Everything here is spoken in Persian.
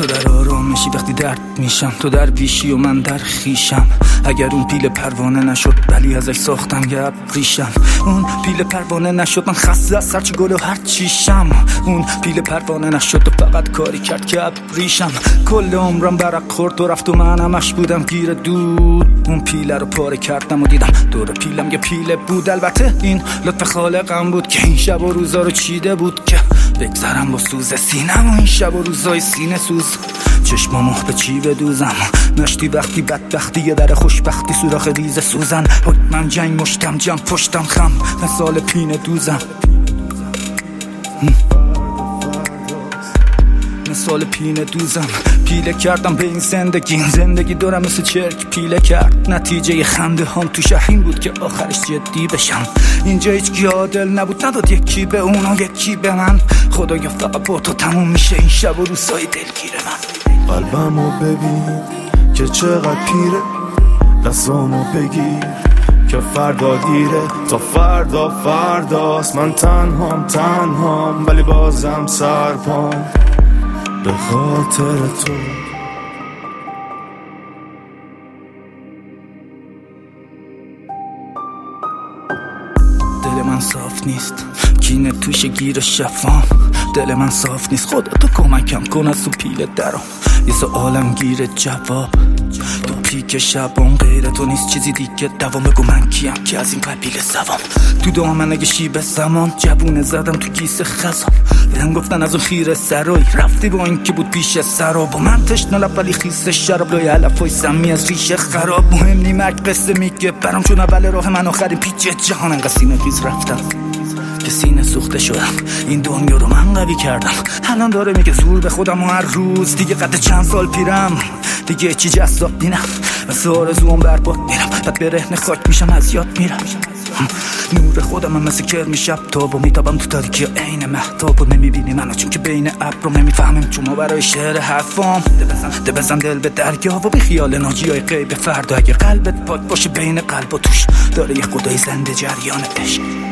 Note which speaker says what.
Speaker 1: تو در آرامشی وقتی درد میشم، تو در بیشی و من در خیشم. اگر اون پیل پروانه نشد ولی ازش ساختم یه ابریشم. اون پیل پروانه نشد من خسته از هرچی گل و هر چیشم. اون پیل پروانه نشد و فقط کاری کرد که ابریشم. کل عمرم برق خورد و رفت و من همش بودم گیر دود. اون پیله رو پاره کردم و دیدم دور پیلم یه پیله بود. البته این لطف خالقم بود که این شب و روزا رو چیده بود که بگذرم با سوز سینم. و این شب و روزای سینه سوز چشمامو به چی بدوزم. نشتی وقتی بدبختی یه در خوشبختی سوراخ ریز سوزن. من جنگ مشتم جم پشتم خم مثال پینه دوزم. مثال پینه دوزم. پیله کردم به این زندگی دورم مثل چرک پیله کرد. نتیجه خنده هم تو شهرین بود که آخرش جدی بشم. اینجا هیچ عادل نبود، نداد یکی به اون و یکی به من. خدایا فقط با تو تموم میشه این شب و روزای دلگیر من.
Speaker 2: قلبمو ببین که چقدر پیره، دستامو بگیر که فردا دیره. تا فرداست من تنهام ولی بازم سرپام به خاطر تو.
Speaker 1: دل من صاف نیست، کینه توش گیر شفام. دل من صاف نیست، خدا تو کمکم کن از تو پیل درام. یه سوالم گیر جواب تو پیک شبام. غیر تو نیست چیزی دیگه دوام. بگو من کیم که از این قبیل سوام. تو دامن اگه شیب زمان جوونه زدم تو کیسه خزام. بهم گفتن از اون خیره سرایی رفتی با این که بود پیش سراب. و من تشنه لب ولی خیس شراب. لای علفای سمی از ریشه خراب. مهم نی مرگ قصه میگه برام چون اول راه من آخرین پیچ جهان. انقدر سینه خیز رفتم که سینه سوخته شدم. این دنیا رو من قوی کردم. الان داره میگه زور به خودم و هر روز دیگه قد چند سال پیرم. دیگه چی جذاب نینم مثل آرزوام برباد میرم. بعد به رهن خاک میشم از یاد میرم. نور خودم هم مثل کرم شب تابو میتابم تو تاریکی عین مهتابو. نمیبینی منو چون که بین ابرم نمیفهمم چون ما برای شعر حرفام. ده بزن دل به دریا و بی خیال ناجیای غیب فردا. اگه قلبت پاک باشه بین قلب و توش داره یه خدای زنده جریان عشق.